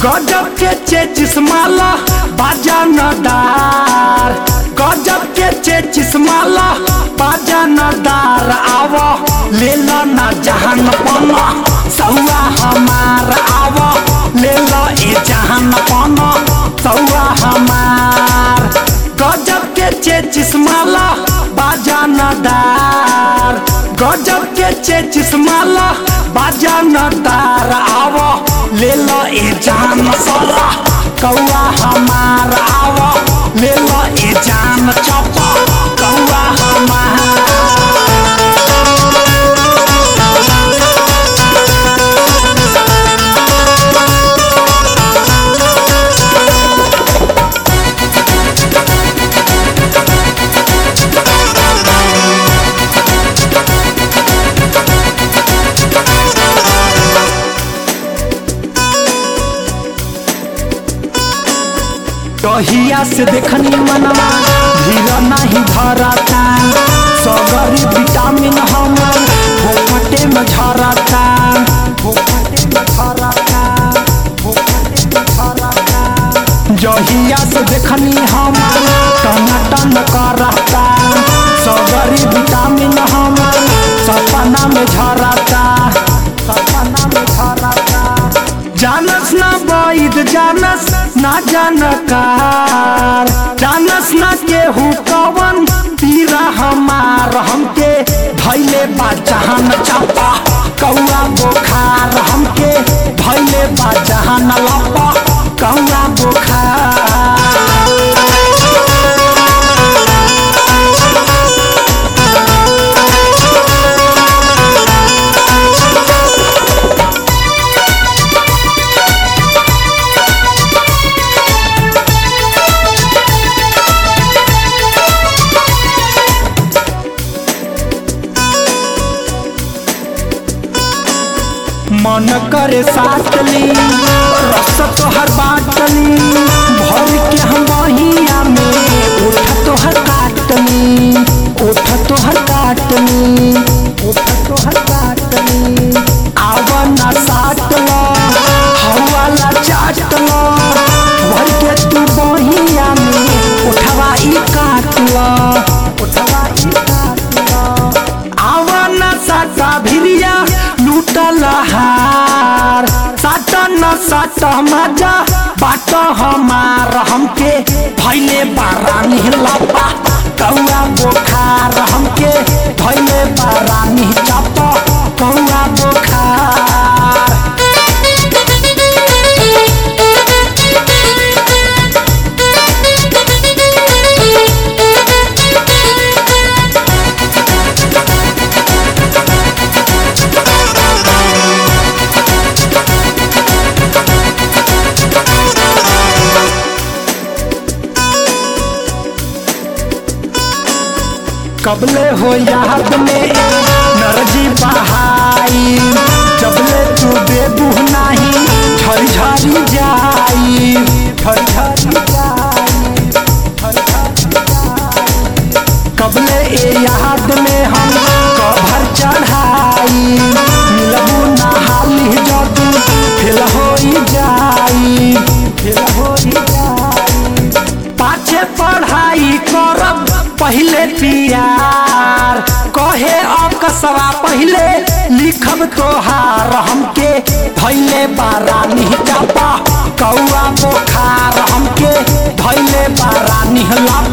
गजब के चेचिस माला बाजानदार, गजब के चेचिस माला बाजानदार। आवो ले लो ना जहान पना सौआ हमार, आवो ले लो ए जहान पना सौआ हमार। गजब के चेचिस माला बाजानदार, गजब के चेचिस माला बाजानदार। आवो ले लो ए जान सोला कौआ हमार, आवो ले लो ए जान चपा कौआ हमार। कहिया से देखनी मनवा धीर नहीं धरता, सगरी विटामिन हमर फोफटे में झरता, फोफटे में झरता, फोफटे में झरता। जहिया से देखनी हमर टनाटन करता, सगरी विटामिन हमर सपना में झरता, सपना में झरता। जानस ना बैद जानस ना जानकार, जानस ना केहू कवन तीरा हमार। हमके भैले बा जहान चापा कौआ बोखार, हमके भैले बा जहान लपा कौआ बोखार। मन करे साटली रस तोहर बाटली, भर के हम बहिया में उठ तोहर काटली, उठ तोहर काटली, उठ तोहर काटली। आवना साटल हवाला चाटल, भर के तू बहिया में उठवा ई काटल, उठवा ई काटल। आवना साटा भिरिया लूटल हार, साटा न साटा मजा बाट हमार। हमके भैले बारानी लपा कौआ बोखार, हमके भैले बारानी चापा कौआ बोखार। कबले हो याद में नरजी बहाई, जबले तू बेबू नहीं झरझरी जाई, झरझरी जाई, झरझरी जाई। कबले ए याद में हम कभर चढ़ाई, मिलबू ना हाली जदू फेल हो जाई, फेल हो जाई। पाछे पढ़ाई करब पहले प्यार, कहे अकसरा पहले लिखब तोहार। हमके भैले बारानी चापा कौआ बोखार, हमके भैले बारानी लपा